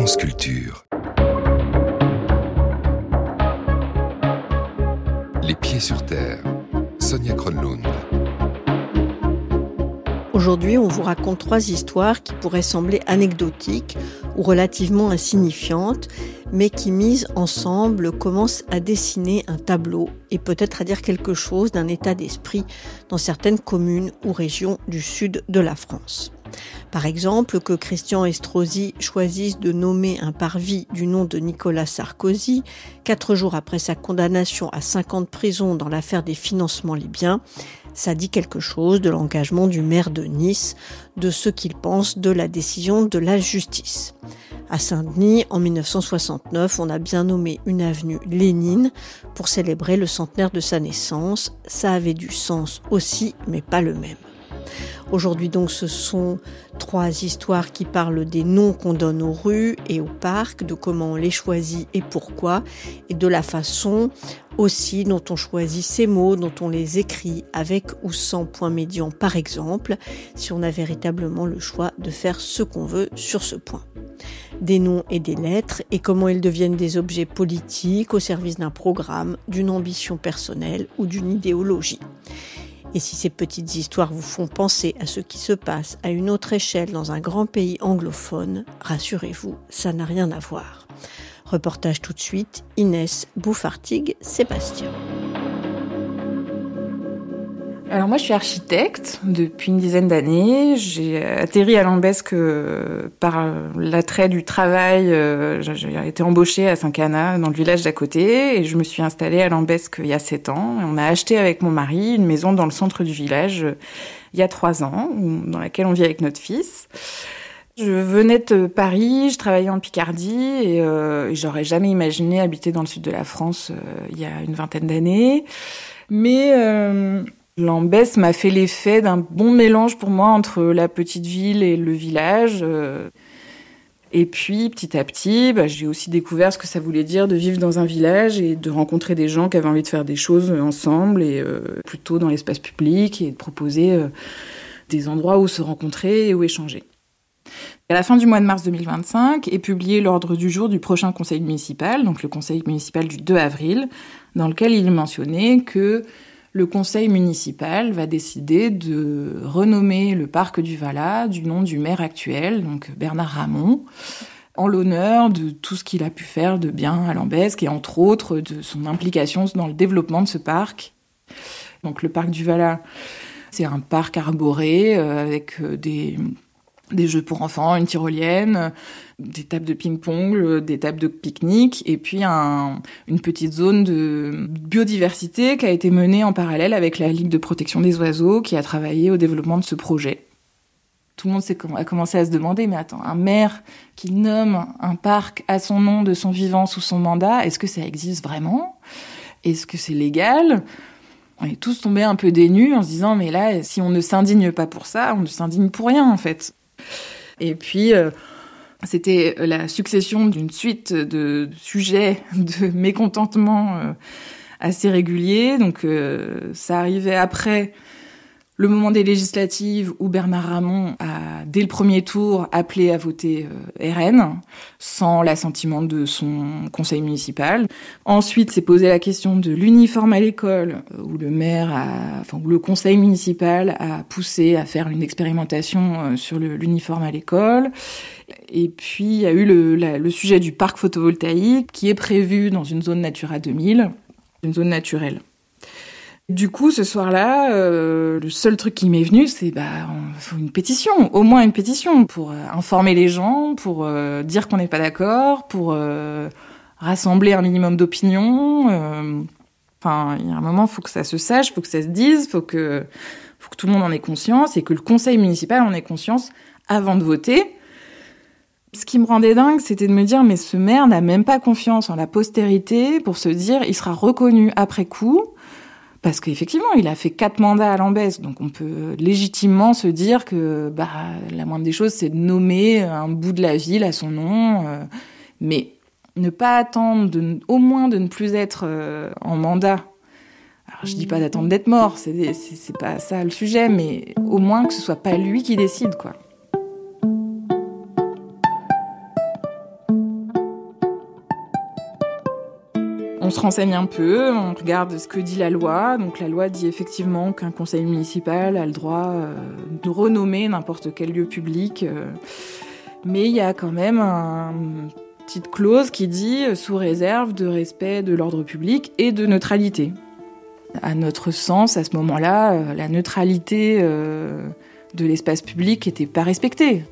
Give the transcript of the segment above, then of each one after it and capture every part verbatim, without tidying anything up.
France Culture. Les pieds sur terre. Sonia Kronlund. Aujourd'hui, on vous raconte trois histoires qui pourraient sembler anecdotiques ou relativement insignifiantes, mais qui, mises ensemble, commencent à dessiner un tableau et peut-être à dire quelque chose d'un état d'esprit dans certaines communes ou régions du sud de la France. Par exemple, que Christian Estrosi choisisse de nommer un parvis du nom de Nicolas Sarkozy, quatre jours après sa condamnation à cinq ans de prison dans l'affaire des financements libyens, ça dit quelque chose de l'engagement du maire de Nice, de ce qu'il pense de la décision de la justice. À Saint-Denis, en dix-neuf cent soixante-neuf, on a bien nommé une avenue Lénine pour célébrer le centenaire de sa naissance. Ça avait du sens aussi, mais pas le même. Aujourd'hui donc, ce sont trois histoires qui parlent des noms qu'on donne aux rues et aux parcs, de comment on les choisit et pourquoi, et de la façon aussi dont on choisit ces mots, dont on les écrit avec ou sans point médian par exemple, si on a véritablement le choix de faire ce qu'on veut sur ce point. Des noms et des lettres, et comment ils deviennent des objets politiques au service d'un programme, d'une ambition personnelle ou d'une idéologie. Et si ces petites histoires vous font penser à ce qui se passe à une autre échelle dans un grand pays anglophone, rassurez-vous, ça n'a rien à voir. Reportage tout de suite, Inès Bouffartigue-Sébastien. Alors moi je suis architecte depuis une dizaine d'années. J'ai atterri à Lambesc par l'attrait du travail. J'ai été embauchée à Saint-Cana, dans le village d'à côté, et je me suis installée à Lambesc il y a sept ans. Et on a acheté avec mon mari une maison dans le centre du village il y a trois ans, dans laquelle on vit avec notre fils. Je venais de Paris, je travaillais en Picardie et, euh, et j'aurais jamais imaginé habiter dans le sud de la France euh, il y a une vingtaine d'années. Mais euh, Lambesc m'a fait l'effet d'un bon mélange pour moi entre la petite ville et le village. Euh, et puis, petit à petit, bah, j'ai aussi découvert ce que ça voulait dire de vivre dans un village et de rencontrer des gens qui avaient envie de faire des choses ensemble, et euh, plutôt dans l'espace public, et de proposer euh, des endroits où se rencontrer et où échanger. À la fin du mois de mars deux mille vingt-cinq est publié l'ordre du jour du prochain conseil municipal, donc le conseil municipal du deux avril, dans lequel il est mentionné que le conseil municipal va décider de renommer le parc du Valat du nom du maire actuel, donc Bernard Ramon, en l'honneur de tout ce qu'il a pu faire de bien à Lambesc et entre autres de son implication dans le développement de ce parc. Donc le parc du Valat, c'est un parc arboré euh, avec des... des jeux pour enfants, une tyrolienne, des tables de ping-pong, des tables de pique-nique, et puis un, une petite zone de biodiversité qui a été menée en parallèle avec la Ligue de protection des oiseaux qui a travaillé au développement de ce projet. Tout le monde a commencé à se demander, mais attends, un maire qui nomme un parc à son nom de son vivant sous son mandat, est-ce que ça existe vraiment ? Est-ce que c'est légal ? On est tous tombés un peu des nues en se disant, mais là, si on ne s'indigne pas pour ça, on ne s'indigne pour rien en fait. Et puis, euh, c'était la succession d'une suite de sujets de mécontentement euh, assez réguliers. Donc, euh, ça arrivait après le moment des législatives où Bernard Ramon a, dès le premier tour, appelé à voter euh, R N, sans l'assentiment de son conseil municipal. Ensuite, s'est posé la question de l'uniforme à l'école, où le maire a, enfin, où le conseil municipal a poussé à faire une expérimentation euh, sur le, l'uniforme à l'école. Et puis, il y a eu le, la, le sujet du parc photovoltaïque, qui est prévu dans une zone Natura deux mille, une zone naturelle. Du coup, ce soir-là, euh, le seul truc qui m'est venu, c'est bah, il faut une pétition, au moins une pétition, pour euh, informer les gens, pour euh, dire qu'on n'est pas d'accord, pour euh, rassembler un minimum d'opinion. Euh, enfin, il y a un moment, il faut que ça se sache, il faut que ça se dise, il faut que, faut que tout le monde en ait conscience et que le conseil municipal en ait conscience avant de voter. Ce qui me rendait dingue, c'était de me dire, mais ce maire n'a même pas confiance en la postérité pour se dire, il sera reconnu après coup. Parce qu'effectivement, il a fait quatre mandats à Lambesc, donc on peut légitimement se dire que bah, la moindre des choses, c'est de nommer un bout de la ville à son nom. Euh, mais ne pas attendre, de, au moins de ne plus être euh, en mandat. Alors je dis pas d'attendre d'être mort, c'est, c'est, c'est pas ça le sujet, mais au moins que ce soit pas lui qui décide, quoi. On se renseigne un peu, on regarde ce que dit la loi. Donc la loi dit effectivement qu'un conseil municipal a le droit euh, de renommer n'importe quel lieu public. Euh, mais il y a quand même un, une petite clause qui dit euh, sous réserve de respect de l'ordre public et de neutralité. À notre sens, à ce moment-là, euh, la neutralité euh, de l'espace public n'était pas respectée.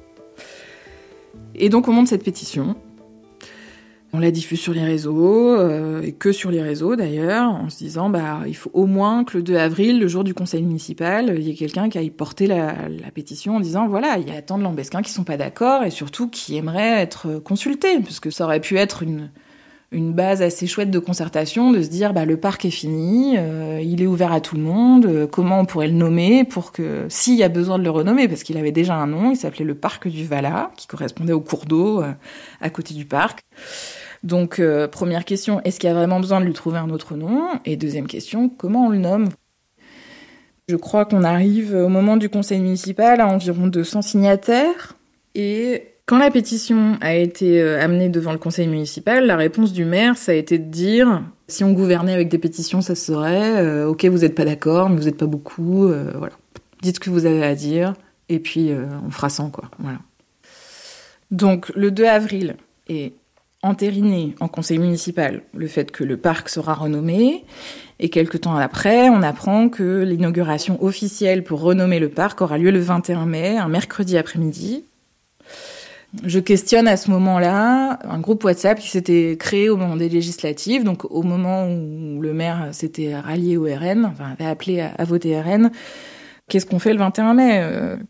Et donc on monte cette pétition. On la diffuse sur les réseaux, euh, et que sur les réseaux d'ailleurs, en se disant bah il faut au moins que le deux avril, le jour du conseil municipal, il y ait quelqu'un qui aille porter la, la pétition en disant voilà, il y a tant de Lambesquins qui sont pas d'accord et surtout qui aimeraient être consultés, parce que ça aurait pu être une, une base assez chouette de concertation, de se dire bah le parc est fini, euh, il est ouvert à tout le monde, euh, comment on pourrait le nommer pour que, s'il y a besoin de le renommer, parce qu'il avait déjà un nom, il s'appelait le parc du Valat, qui correspondait au cours d'eau euh, à côté du parc. Donc, euh, première question, est-ce qu'il y a vraiment besoin de lui trouver un autre nom ? Et deuxième question, comment on le nomme ? Je crois qu'on arrive au moment du conseil municipal à environ deux cents signataires. Et quand la pétition a été amenée devant le conseil municipal, la réponse du maire, ça a été de dire « si on gouvernait avec des pétitions, ça serait euh, « ok, vous n'êtes pas d'accord, mais vous n'êtes pas beaucoup, euh, voilà. Dites ce que vous avez à dire, et puis euh, on fera sans, quoi. » Voilà. Donc, le deux avril est entériné en conseil municipal le fait que le parc sera renommé, et quelque temps après, on apprend que l'inauguration officielle pour renommer le parc aura lieu le vingt et un mai, un mercredi après-midi. Je questionne à ce moment-là un groupe WhatsApp qui s'était créé au moment des législatives, donc au moment où le maire s'était rallié au R N, enfin avait appelé à, à voter R N. Qu'est-ce qu'on fait le vingt et un mai ?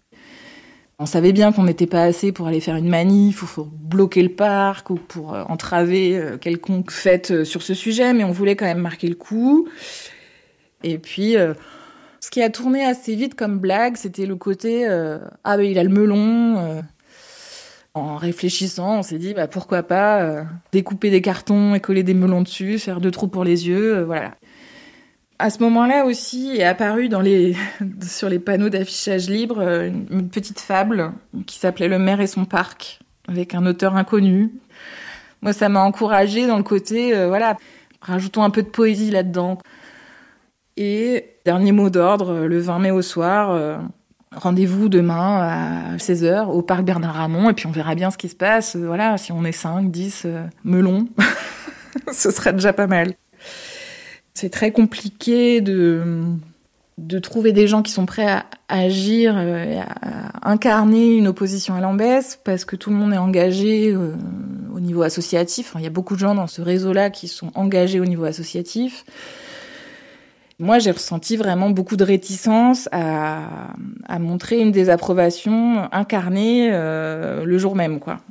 On savait bien qu'on n'était pas assez pour aller faire une manif ou pour bloquer le parc ou pour entraver quelconque fête sur ce sujet, mais on voulait quand même marquer le coup. Et puis, euh, ce qui a tourné assez vite comme blague, c'était le côté euh, « ah ben il a le melon euh. ». En réfléchissant, on s'est dit bah, pourquoi pas euh, découper des cartons et coller des melons dessus, faire deux trous pour les yeux, euh, voilà. À ce moment-là aussi est apparue dans les, sur les panneaux d'affichage libre une, une petite fable qui s'appelait « Le maire et son parc » avec un auteur inconnu. Moi, ça m'a encouragée dans le côté, euh, voilà, rajoutons un peu de poésie là-dedans. Et dernier mot d'ordre, le vingt mai au soir, euh, rendez-vous demain à seize heures au parc Bernard Ramon et puis on verra bien ce qui se passe. Euh, voilà, si on est cinq, dix euh, melons, ce serait déjà pas mal. C'est très compliqué de, de trouver des gens qui sont prêts à agir, à, à incarner une opposition à Lambès, parce que tout le monde est engagé euh, au niveau associatif. Enfin, il y a beaucoup de gens dans ce réseau-là qui sont engagés au niveau associatif. Moi, j'ai ressenti vraiment beaucoup de réticence à, à montrer une désapprobation incarnée euh, le jour même, quoi.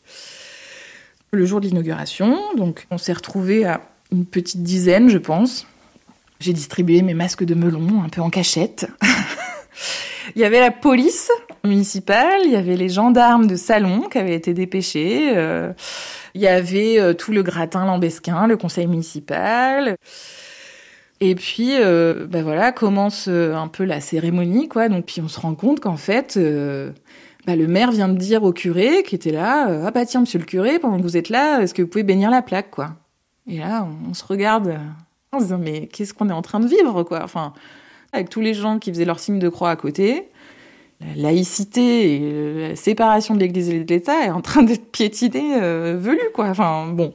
Le jour de l'inauguration, donc on s'est retrouvés à une petite dizaine, je pense. J'ai distribué mes masques de melon un peu en cachette. Il y avait la police municipale, il y avait les gendarmes de Salon qui avaient été dépêchés, euh, il y avait euh, tout le gratin lambesquin, le conseil municipal. Et puis, euh, ben voilà, commence euh, un peu la cérémonie, quoi. Donc, puis on se rend compte qu'en fait, euh, bah, le maire vient de dire au curé qui était là, euh, ah bah tiens, monsieur le curé, pendant que vous êtes là, est-ce que vous pouvez bénir la plaque, quoi. Et là, on, on se regarde en se disant, mais qu'est-ce qu'on est en train de vivre, quoi. Enfin, avec tous les gens qui faisaient leur signe de croix à côté, la laïcité et la séparation de l'Église et de l'État est en train d'être piétinée, euh, velue, quoi. Enfin, bon.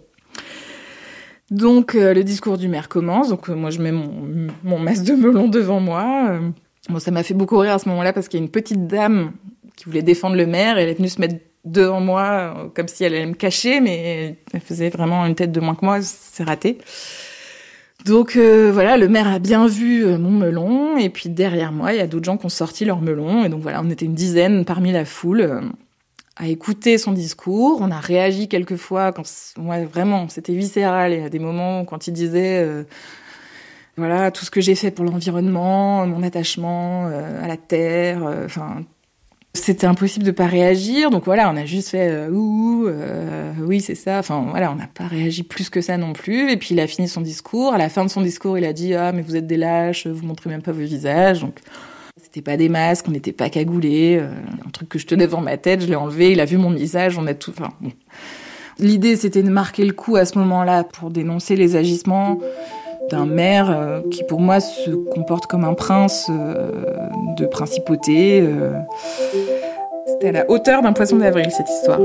Donc, euh, le discours du maire commence. Donc, euh, moi, je mets mon, mon masque de melon devant moi. Euh, bon, ça m'a fait beaucoup rire à ce moment-là parce qu'il y a une petite dame qui voulait défendre le maire. Elle est venue se mettre devant moi euh, comme si elle allait me cacher, mais elle faisait vraiment une tête de moins que moi. C'est raté. Donc, euh, voilà, le maire a bien vu euh, mon melon. Et puis, derrière moi, il y a d'autres gens qui ont sorti leur melon. Et donc, voilà, on était une dizaine parmi la foule euh, à écouter son discours. On a réagi quelques fois quand, ouais, vraiment, c'était viscéral. Il y a des moments quand il disait, euh, voilà, tout ce que j'ai fait pour l'environnement, mon attachement euh, à la terre, enfin, euh, c'était impossible de pas réagir. Donc voilà, on a juste fait euh, ouh, euh, oui, c'est ça. Enfin voilà, on n'a pas réagi plus que ça non plus. Et puis il a fini son discours. À la fin de son discours, il a dit ah mais vous êtes des lâches, vous montrez même pas vos visages. Donc c'était pas des masques, on n'était pas cagoulés. Euh, un truc que je tenais devant ma tête, je l'ai enlevé. Il a vu mon visage, on a tout. Enfin bon, L'idée, c'était de marquer le coup à ce moment-là pour dénoncer les agissements d'un maire euh, qui, pour moi, se comporte comme un prince euh, de principauté. Euh. C'était à la hauteur d'un poisson d'avril, cette histoire.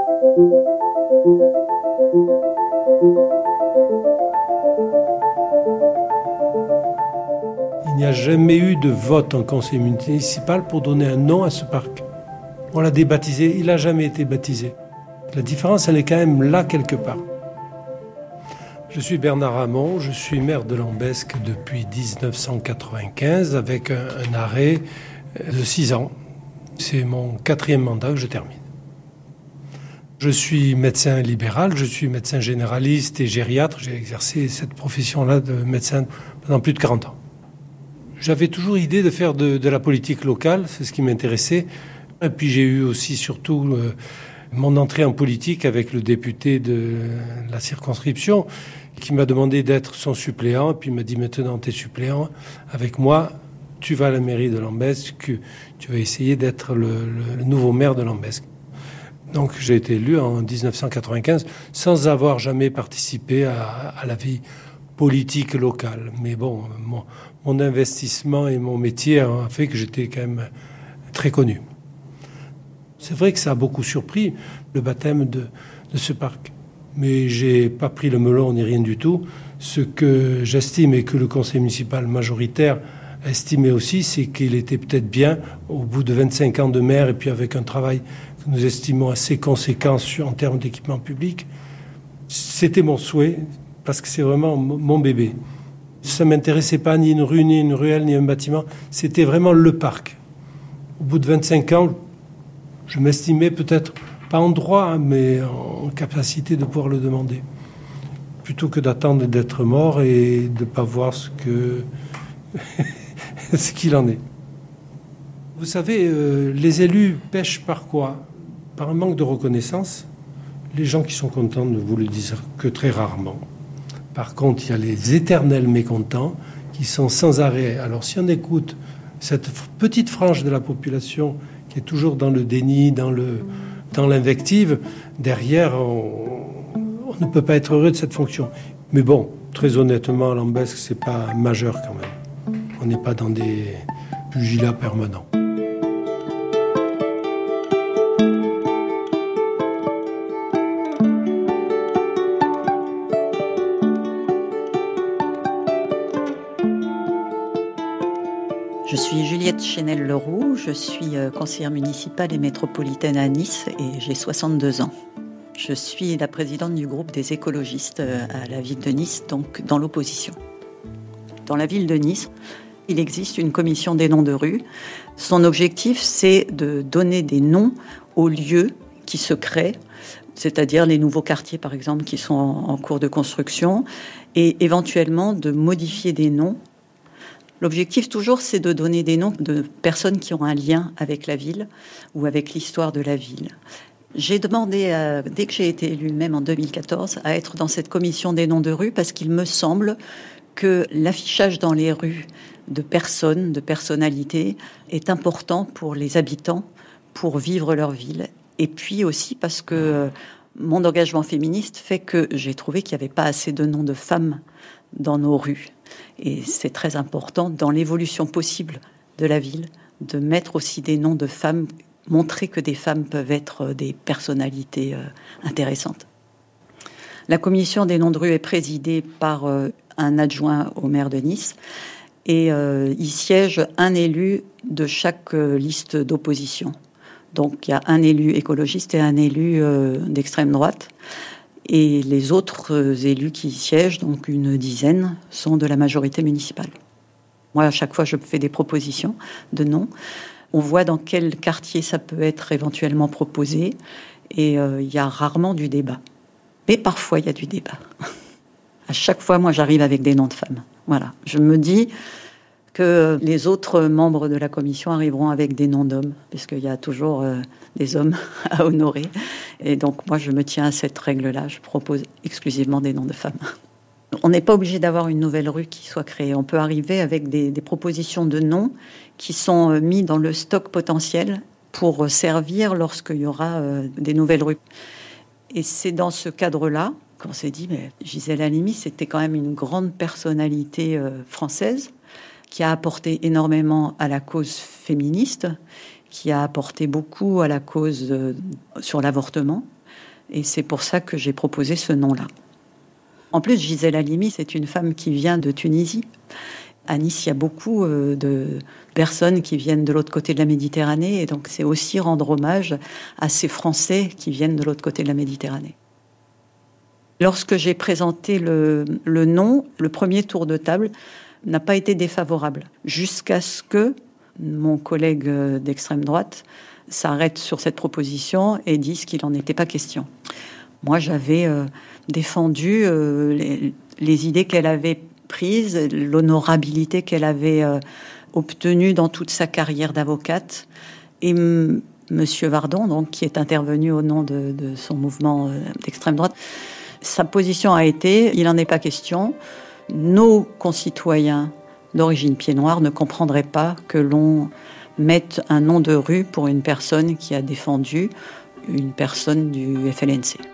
Il n'y a jamais eu de vote en conseil municipal pour donner un nom à ce parc. On l'a débaptisé, il n'a jamais été baptisé. La différence, elle est quand même là quelque part. Je suis Bernard Hamon, je suis maire de Lambesc depuis dix-neuf cent quatre-vingt-quinze avec un, un arrêt de six ans. C'est mon quatrième mandat que je termine. Je suis médecin libéral, je suis médecin généraliste et gériatre. J'ai exercé cette profession-là de médecin pendant plus de quarante ans. J'avais toujours idée de faire de, de la politique locale, c'est ce qui m'intéressait. Et puis j'ai eu aussi surtout euh, mon entrée en politique avec le député de la circonscription qui m'a demandé d'être son suppléant. Et puis il m'a dit maintenant tu es suppléant avec moi, tu vas à la mairie de Lambesc, tu vas essayer d'être le, le, le nouveau maire de Lambesc. Donc j'ai été élu en dix-neuf cent quatre-vingt-quinze sans avoir jamais participé à, à la vie politique locale. Mais bon, mon, mon investissement et mon métier ont fait que j'étais quand même très connu. C'est vrai que ça a beaucoup surpris, le baptême de, de ce parc. Mais j'ai pas pris le melon ni rien du tout. Ce que j'estime et que le conseil municipal majoritaire estimait aussi, c'est qu'il était peut-être bien, au bout de vingt-cinq ans de maire et puis avec un travail que nous estimons assez conséquent en termes d'équipement public, c'était mon souhait, parce que c'est vraiment mon bébé. Ça ne m'intéressait pas ni une rue, ni une ruelle, ni un bâtiment. C'était vraiment le parc. Au bout de vingt-cinq ans, je m'estimais peut-être, pas en droit, mais en capacité de pouvoir le demander. Plutôt que d'attendre d'être mort et de ne pas voir ce, que ce qu'il en est. Vous savez, euh, les élus pêchent par quoi ? Par un manque de reconnaissance. Les gens qui sont contents ne vous le disent que très rarement. Par contre, il y a les éternels mécontents qui sont sans arrêt. Alors, si on écoute cette petite frange de la population qui est toujours dans le déni, dans, le, dans l'invective, derrière, on, on ne peut pas être heureux de cette fonction. Mais bon, très honnêtement, à Lambesc, c'est pas majeur quand même. On n'est pas dans des pugilats permanents. Je suis Juliette Chénel-Leroux, je suis conseillère municipale et métropolitaine à Nice et j'ai soixante-deux ans. Je suis la présidente du groupe des écologistes à la ville de Nice, donc dans l'opposition. Dans la ville de Nice, il existe une commission des noms de rue. Son objectif, c'est de donner des noms aux lieux qui se créent, c'est-à-dire les nouveaux quartiers, par exemple, qui sont en cours de construction, et éventuellement de modifier des noms. L'objectif, toujours, c'est de donner des noms de personnes qui ont un lien avec la ville ou avec l'histoire de la ville. J'ai demandé, à, dès que j'ai été élue, même en deux mille quatorze, à être dans cette commission des noms de rue parce qu'il me semble que l'affichage dans les rues de personnes, de personnalités, est important pour les habitants, pour vivre leur ville. Et puis aussi parce que mon engagement féministe fait que j'ai trouvé qu'il n'y avait pas assez de noms de femmes dans nos rues. Et c'est très important dans l'évolution possible de la ville de mettre aussi des noms de femmes, montrer que des femmes peuvent être des personnalités euh, intéressantes. La commission des noms de rue est présidée par euh, un adjoint au maire de Nice et euh, y siège un élu de chaque euh, liste d'opposition. Donc il y a un élu écologiste et un élu euh, d'extrême droite. Et les autres élus qui y siègent, donc une dizaine, sont de la majorité municipale. Moi, à chaque fois, je fais des propositions de noms. On voit dans quel quartier ça peut être éventuellement proposé. Et euh, il y a rarement du débat. Mais parfois, il y a du débat. À chaque fois, moi, j'arrive avec des noms de femmes. Voilà. Je me dis que les autres membres de la commission arriveront avec des noms d'hommes, puisqu'il y a toujours euh, des hommes à honorer. Et donc, moi, je me tiens à cette règle-là. Je propose exclusivement des noms de femmes. On n'est pas obligé d'avoir une nouvelle rue qui soit créée. On peut arriver avec des, des propositions de noms qui sont euh, mis dans le stock potentiel pour servir lorsqu'il y aura euh, des nouvelles rues. Et c'est dans ce cadre-là qu'on s'est dit, mais Gisèle Halimi, c'était quand même une grande personnalité euh, française qui a apporté énormément à la cause féministe, qui a apporté beaucoup à la cause euh, sur l'avortement. Et c'est pour ça que j'ai proposé ce nom-là. En plus, Gisèle Halimi, c'est une femme qui vient de Tunisie. À Nice, il y a beaucoup euh, de personnes qui viennent de l'autre côté de la Méditerranée. Et donc, c'est aussi rendre hommage à ces Français qui viennent de l'autre côté de la Méditerranée. Lorsque j'ai présenté le, le nom, le premier tour de table n'a pas été défavorable. Jusqu'à ce que mon collègue d'extrême droite s'arrête sur cette proposition et dise qu'il n'en était pas question. Moi, j'avais euh, défendu euh, les, les idées qu'elle avait prises, l'honorabilité qu'elle avait euh, obtenue dans toute sa carrière d'avocate. Et m- Monsieur Vardon, donc, qui est intervenu au nom de, de son mouvement euh, d'extrême droite, sa position a été, il n'en est pas question. Nos concitoyens d'origine pied-noir ne comprendraient pas que l'on mette un nom de rue pour une personne qui a défendu une personne du F L N C.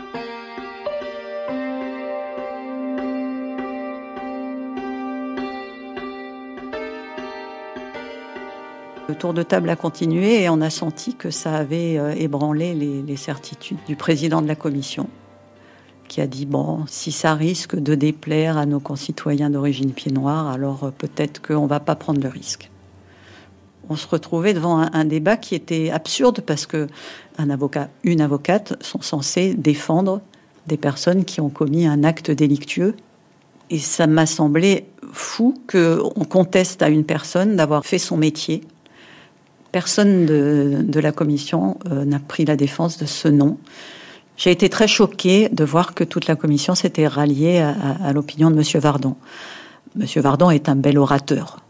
Le tour de table a continué et on a senti que ça avait ébranlé les, les certitudes du président de la commission, qui a dit, bon, si ça risque de déplaire à nos concitoyens d'origine pied-noir, alors peut-être qu'on ne va pas prendre le risque. On se retrouvait devant un, un débat qui était absurde parce que un avocat, une avocate sont censés défendre des personnes qui ont commis un acte délictueux. Et ça m'a semblé fou qu'on conteste à une personne d'avoir fait son métier. Personne de, de la commission euh, n'a pris la défense de ce nom. J'ai été très choquée de voir que toute la commission s'était ralliée à, à, à l'opinion de Monsieur Vardon. Monsieur Vardon est un bel orateur.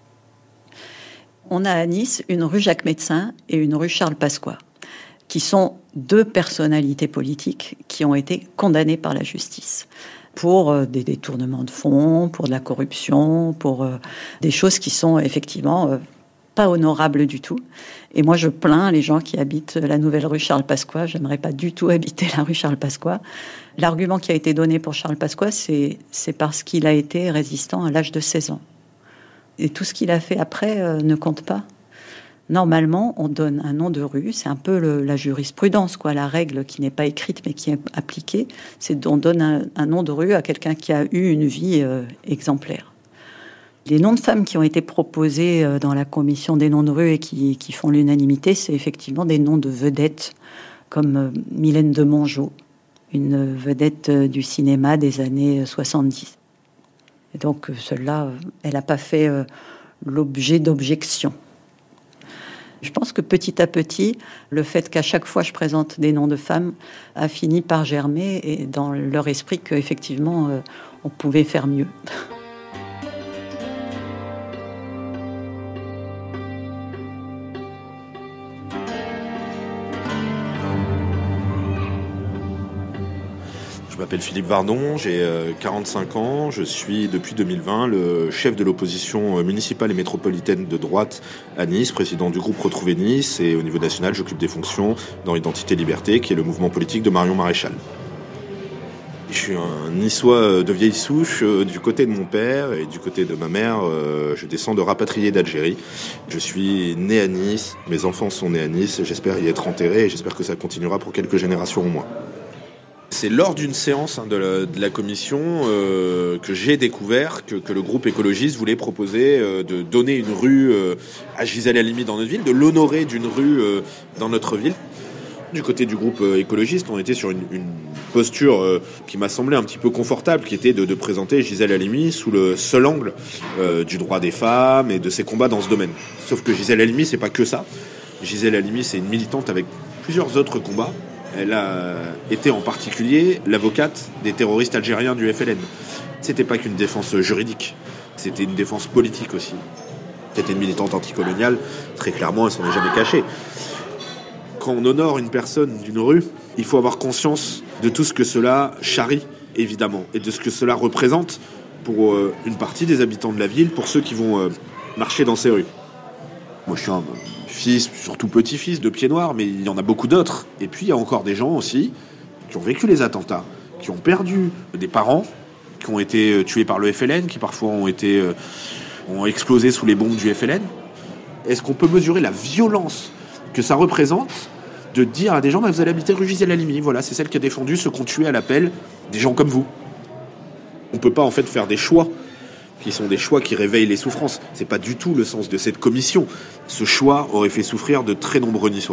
On a à Nice une rue Jacques Médecin et une rue Charles Pasqua, qui sont deux personnalités politiques qui ont été condamnées par la justice pour euh, des détournements de fonds, pour de la corruption, pour euh, des choses qui sont effectivement euh, pas honorables du tout. Et moi, je plains les gens qui habitent la nouvelle rue Charles Pasqua. J'aimerais pas du tout habiter la rue Charles Pasqua. L'argument qui a été donné pour Charles Pasqua, c'est, c'est parce qu'il a été résistant à l'âge de seize ans. Et tout ce qu'il a fait après euh, ne compte pas. Normalement, on donne un nom de rue. C'est un peu le, la jurisprudence, quoi. La règle qui n'est pas écrite mais qui est appliquée, c'est qu'on donne un, un nom de rue à quelqu'un qui a eu une vie euh, exemplaire. Les noms de femmes qui ont été proposés euh, dans la commission des noms de rue et qui, qui font l'unanimité, c'est effectivement des noms de vedettes comme euh, Mylène de Mongeau, une vedette euh, du cinéma des années soixante-dix. Et donc, euh, celle-là, euh, elle n'a pas fait euh, l'objet d'objections. Je pense que petit à petit, le fait qu'à chaque fois je présente des noms de femmes a fini par germer et dans leur esprit qu'effectivement, euh, on pouvait faire mieux. Je m'appelle Philippe Vardon, j'ai quarante-cinq ans, je suis depuis deux mille vingt le chef de l'opposition municipale et métropolitaine de droite à Nice, président du groupe Retrouver Nice, et au niveau national j'occupe des fonctions dans Identité Liberté, qui est le mouvement politique de Marion Maréchal. Je suis un niçois de vieille souche, du côté de mon père et du côté de ma mère, je descends de rapatriés d'Algérie. Je suis né à Nice, mes enfants sont nés à Nice, j'espère y être enterré et j'espère que ça continuera pour quelques générations au moins. C'est lors d'une séance hein, de, la, de la commission euh, que j'ai découvert que, que le groupe écologiste voulait proposer euh, de donner une rue euh, à Gisèle Halimi dans notre ville, de l'honorer d'une rue euh, dans notre ville. Du côté du groupe euh, écologiste, on était sur une, une posture euh, qui m'a semblé un petit peu confortable, qui était de, de présenter Gisèle Halimi sous le seul angle euh, du droit des femmes et de ses combats dans ce domaine. Sauf que Gisèle Halimi, c'est pas que ça. Gisèle Halimi, c'est une militante avec plusieurs autres combats. Elle a été en particulier l'avocate des terroristes algériens du F L N. C'était pas qu'une défense juridique, c'était une défense politique aussi. C'était une militante anticoloniale, très clairement, elle s'en est jamais cachée. Quand on honore une personne d'une rue, il faut avoir conscience de tout ce que cela charrie, évidemment, et de ce que cela représente pour euh, une partie des habitants de la ville, pour ceux qui vont euh, marcher dans ces rues. Moi, je suis un fils, surtout petit-fils de pied noir, mais il y en a beaucoup d'autres. Et puis, il y a encore des gens aussi qui ont vécu les attentats, qui ont perdu des parents, qui ont été tués par le F L N, qui parfois ont été euh, ont explosé sous les bombes du F L N. Est-ce qu'on peut mesurer la violence que ça représente de dire à des gens bah, vous allez habiter rue Gisèle Halimi, voilà, c'est celle qui a défendu ceux qui ont tué à l'appel des gens comme vous. On peut pas en fait faire des choix qui sont des choix qui réveillent les souffrances. C'est pas du tout le sens de cette commission. Ce choix aurait fait souffrir de très nombreux Niçois.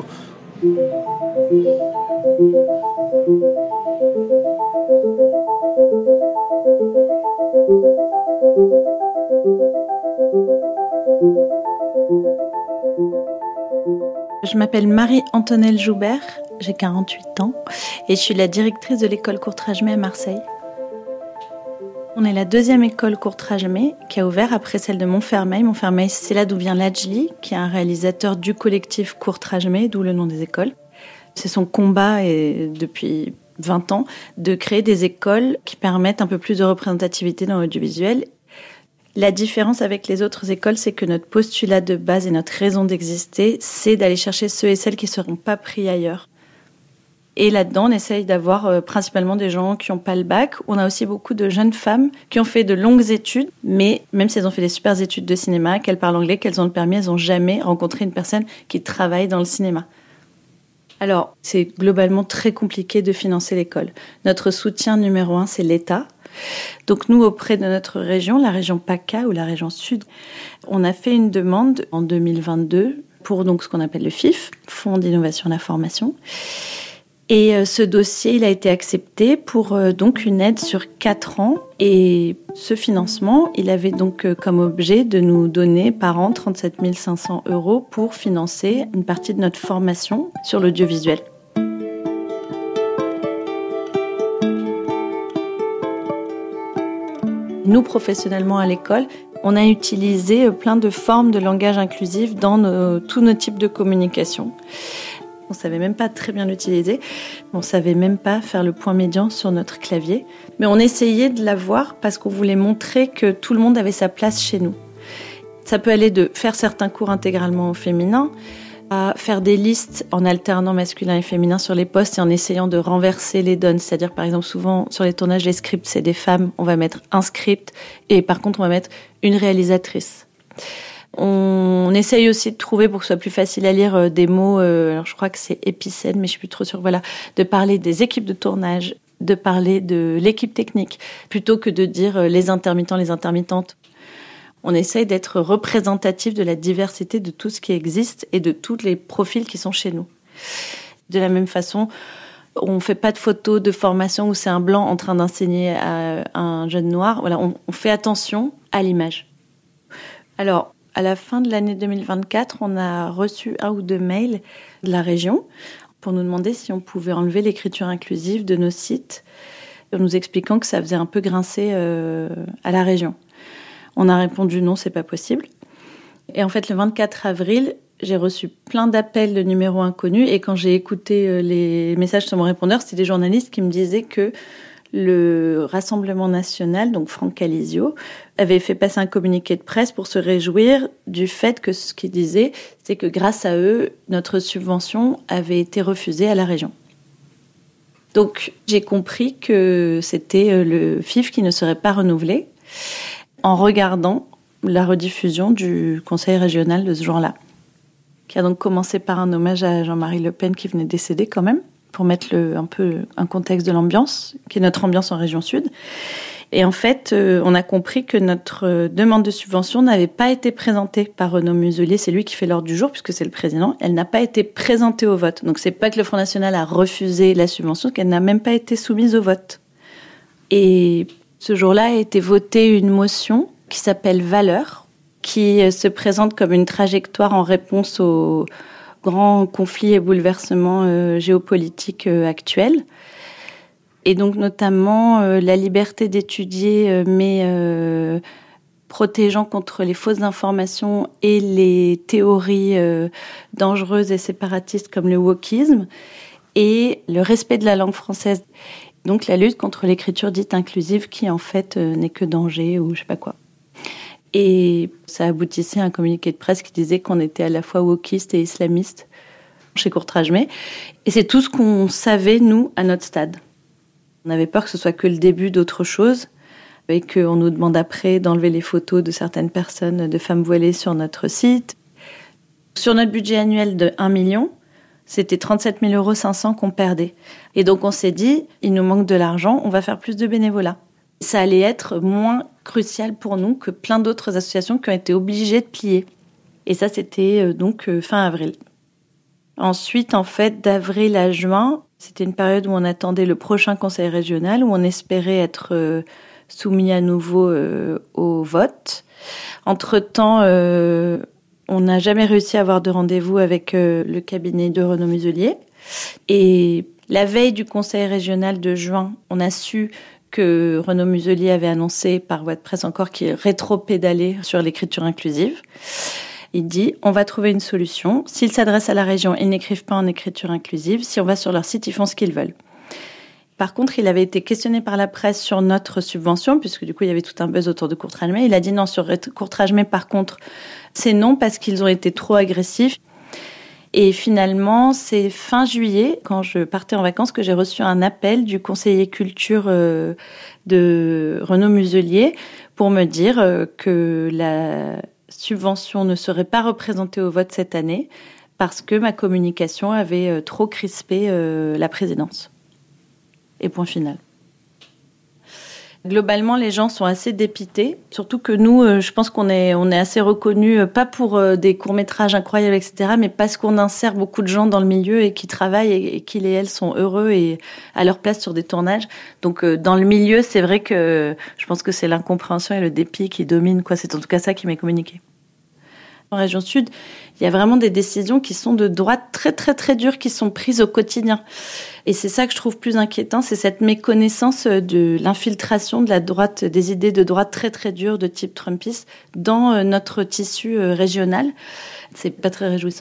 Je m'appelle Marie-Antonelle Joubert, j'ai quarante-huit ans et je suis la directrice de l'école Courtrajmé à Marseille. On est la deuxième école Courtrajmé qui a ouvert après celle de Montfermeil. Montfermeil, c'est là d'où vient Lajli, qui est un réalisateur du collectif Courtrajmé, d'où le nom des écoles. C'est son combat et depuis vingt ans de créer des écoles qui permettent un peu plus de représentativité dans l'audiovisuel. La différence avec les autres écoles, c'est que notre postulat de base et notre raison d'exister, c'est d'aller chercher ceux et celles qui ne seront pas pris ailleurs. Et là-dedans, on essaye d'avoir euh, principalement des gens qui n'ont pas le bac. On a aussi beaucoup de jeunes femmes qui ont fait de longues études, mais même si elles ont fait des super études de cinéma, qu'elles parlent anglais, qu'elles ont le permis, elles n'ont jamais rencontré une personne qui travaille dans le cinéma. Alors, c'est globalement très compliqué de financer l'école. Notre soutien numéro un, c'est l'État. Donc nous, auprès de notre région, la région PACA ou la région Sud, on a fait une demande en deux mille vingt-deux pour donc ce qu'on appelle le F I F, Fonds d'innovation de la formation. Et ce dossier, il a été accepté pour donc une aide sur quatre ans. Et ce financement, il avait donc comme objet de nous donner par an trente-sept mille cinq cents euros pour financer une partie de notre formation sur l'audiovisuel. Nous, professionnellement à l'école, on a utilisé plein de formes de langage inclusif dans nos, tous nos types de communication. On ne savait même pas très bien l'utiliser. On ne savait même pas faire le point médian sur notre clavier. Mais on essayait de l'avoir parce qu'on voulait montrer que tout le monde avait sa place chez nous. Ça peut aller de faire certains cours intégralement au féminin, à faire des listes en alternant masculin et féminin sur les postes et en essayant de renverser les donnes. C'est-à-dire, par exemple, souvent, sur les tournages, les scripts, c'est des femmes. On va mettre un script et par contre, on va mettre une réalisatrice. On essaye aussi de trouver, pour que ce soit plus facile à lire, des mots, euh, alors je crois que c'est épicène, mais je suis plus trop sûre, voilà, de parler des équipes de tournage, de parler de l'équipe technique, plutôt que de dire les intermittents, les intermittentes. On essaye d'être représentatif de la diversité de tout ce qui existe et de tous les profils qui sont chez nous. De la même façon, on ne fait pas de photos de formation où c'est un blanc en train d'enseigner à un jeune noir. Voilà, on, on fait attention à l'image. Alors, à la fin de l'année deux mille vingt-quatre, on a reçu un ou deux mails de la région pour nous demander si on pouvait enlever l'écriture inclusive de nos sites, en nous expliquant que ça faisait un peu grincer euh, à la région. On a répondu non, c'est pas possible. Et en fait, le vingt-quatre avril, j'ai reçu plein d'appels de numéros inconnus. Et quand j'ai écouté les messages sur mon répondeur, c'était des journalistes qui me disaient que le Rassemblement national, donc Franck Calizio, avait fait passer un communiqué de presse pour se réjouir du fait que ce qu'ils disaient, c'est que grâce à eux, notre subvention avait été refusée à la région. Donc, j'ai compris que c'était le F I F qui ne serait pas renouvelé en regardant la rediffusion du conseil régional de ce jour-là, qui a donc commencé par un hommage à Jean-Marie Le Pen qui venait de décéder quand même, pour mettre le, un peu un contexte de l'ambiance, qui est notre ambiance en région Sud. Et en fait, euh, on a compris que notre demande de subvention n'avait pas été présentée par Renaud Muselier, c'est lui qui fait l'ordre du jour, puisque c'est le président. Elle n'a pas été présentée au vote. Donc c'est pas que le Front National a refusé la subvention, c'est qu'elle n'a même pas été soumise au vote. Et ce jour-là a été votée une motion qui s'appelle Valeurs, qui se présente comme une trajectoire en réponse aux grands conflits et bouleversements euh, géopolitiques euh, actuels. Et donc notamment euh, la liberté d'étudier, euh, mais euh, protégeant contre les fausses informations et les théories euh, dangereuses et séparatistes comme le wokisme, et le respect de la langue française. Donc la lutte contre l'écriture dite inclusive qui en fait euh, n'est que danger ou je sais pas quoi. Et ça aboutissait à un communiqué de presse qui disait qu'on était à la fois wokiste et islamiste chez Courtrajmé. Et c'est tout ce qu'on savait, nous, à notre stade. On avait peur que ce soit que le début d'autre chose et qu'on nous demande après d'enlever les photos de certaines personnes, de femmes voilées sur notre site. Sur notre budget annuel de un million, c'était trente-sept mille euros cinq cents qu'on perdait. Et donc on s'est dit, il nous manque de l'argent, on va faire plus de bénévolat. Ça allait être moins crucial pour nous que plein d'autres associations qui ont été obligées de plier. Et ça, c'était donc fin avril. Ensuite, en fait, d'avril à juin, c'était une période où on attendait le prochain conseil régional, où on espérait être soumis à nouveau au vote. Entre-temps, euh, on n'a jamais réussi à avoir de rendez-vous avec le cabinet de Renaud Muselier. Et la veille du conseil régional de juin, on a su que Renaud Muselier avait annoncé par voie de presse encore qu'il rétro-pédalait sur l'écriture inclusive. Il dit, on va trouver une solution. S'ils s'adressent à la région, ils n'écrivent pas en écriture inclusive. Si on va sur leur site, ils font ce qu'ils veulent. Par contre, il avait été questionné par la presse sur notre subvention, puisque du coup, il y avait tout un buzz autour de Courtrajmé. Il a dit non, sur Courtrajmé, par contre, c'est non, parce qu'ils ont été trop agressifs. Et finalement, c'est fin juillet, quand je partais en vacances, que j'ai reçu un appel du conseiller culture euh, de Renaud Muselier pour me dire euh, que la subvention ne serait pas représentée au vote cette année parce que ma communication avait euh, trop crispé euh, la présidence. Et point final. Globalement, les gens sont assez dépités, surtout que nous, euh, je pense qu'on est, on est assez reconnus, euh, pas pour euh, des courts-métrages incroyables, et cetera, mais parce qu'on insère beaucoup de gens dans le milieu et qui travaillent et, et qui, et elles, sont heureux et à leur place sur des tournages. Donc, euh, dans le milieu, c'est vrai que je pense que c'est l'incompréhension et le dépit qui dominent, quoi. C'est en tout cas ça qui m'est communiqué. En région sud, il y a vraiment des décisions qui sont de droite très, très, très dures qui sont prises au quotidien. Et c'est ça que je trouve plus inquiétant, c'est cette méconnaissance de l'infiltration de la droite, des idées de droite très, très dures de type trumpiste dans notre tissu régional. C'est pas très réjouissant.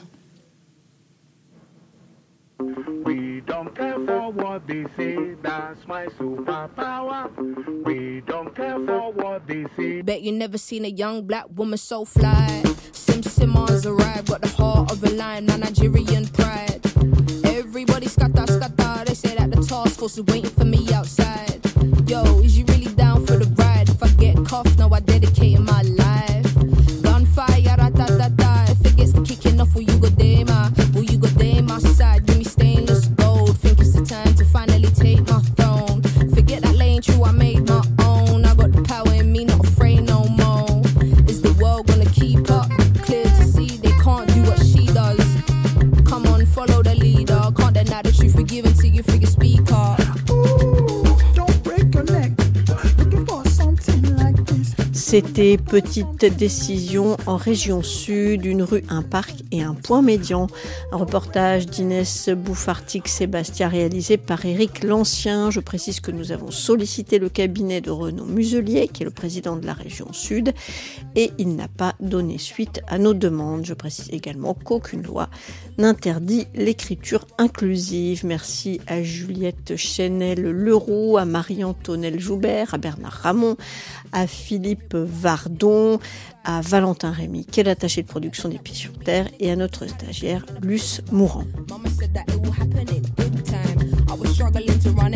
We don't care for what they say, that's my superpower. We don't care for what they say. Bet you never seen a young black woman so fly. Sim Simmons arrived, got the heart of a lion, my Nigerian pride. Everybody scatter, scatter, they say that the task force is waiting for me outside. Yo, is you really down for the ride? If I get cuffed, now I dedicate my life. Gunfire, ra-ta-ta-ta, if it gets the kicking off, will you go there, ma? Will you go there, my side? Give me stainless gold, think it's the time to finally take my throne. Forget that lane true, I made my own. I got the power in me, not afraid no more. Is the world gonna keep up? Clear to see they can't do what she does. Come on, follow the leader. Can't deny the truth, forgive until you figure speak up. Don't break your neck, looking for something like this. C'était Petite décision en région sud, une rue, un parc et un point médian. Un reportage d'Inès Bouffartic-Sébastien réalisé par Éric Lancien. Je précise que nous avons sollicité le cabinet de Renaud Muselier, qui est le président de la région sud, et il n'a pas donné suite à nos demandes. Je précise également qu'aucune loi n'interdit l'écriture inclusive. Merci à Juliette Chenel-Leroux, à Marie-Antonelle Joubert, à Bernard Ramon, à Philippe Vardon, à Valentin Rémy, qui est l'attaché de production des Pieds sur Terre, et à notre stagiaire Luce Mourant.